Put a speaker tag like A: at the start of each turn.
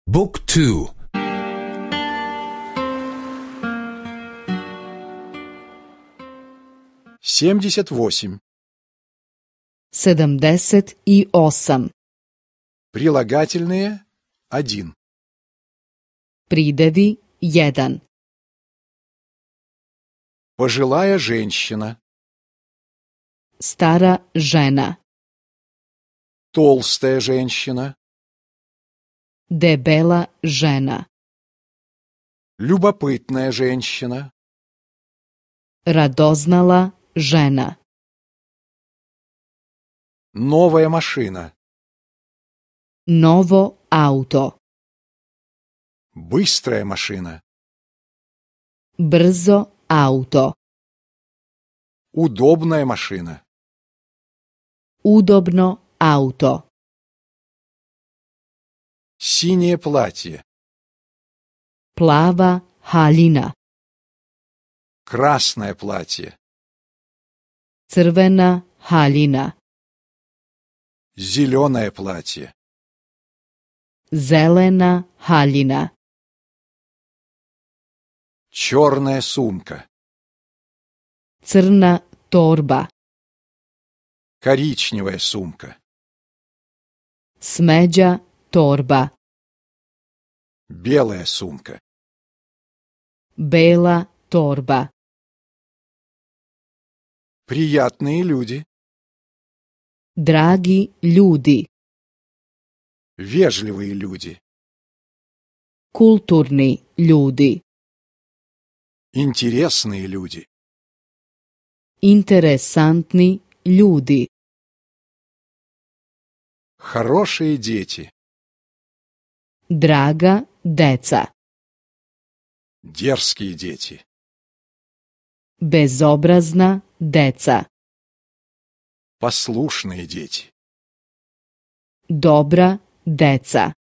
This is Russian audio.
A: Book 2.
B: 78.
C: 78.
B: Прилагательные 1.
C: Приdevi 1.
B: Пожилая женщина.
C: Stara žena.
B: Толстая женщина.
C: Debela žena.
B: Любопытная женщина.
C: Radoznala žena.
B: Новая машина.
C: Novo auto.
B: Быстрая машина.
C: Brzo auto.
B: Удобная машина.
C: Udobno auto.
B: Синее платье.
C: Plava haljina.
B: Красное платье.
C: Crvena haljina.
B: Зеленое платье.
C: Zelena haljina.
B: Черная сумка.
C: Crna torba.
B: Коричневая сумка.
C: Smeđa torba.
B: Белая сумка.
C: Bela torba.
B: Приятные люди.
C: Dragi ljudi.
B: Вежливые люди.
C: Kulturni ljudi.
B: Интересные люди.
C: Interesantni ljudi.
B: Хорошие дети.
C: Draga deca.
B: Дерзкие дети.
C: Bezobrazna deca.
B: Послушные дети.
C: Dobra deca.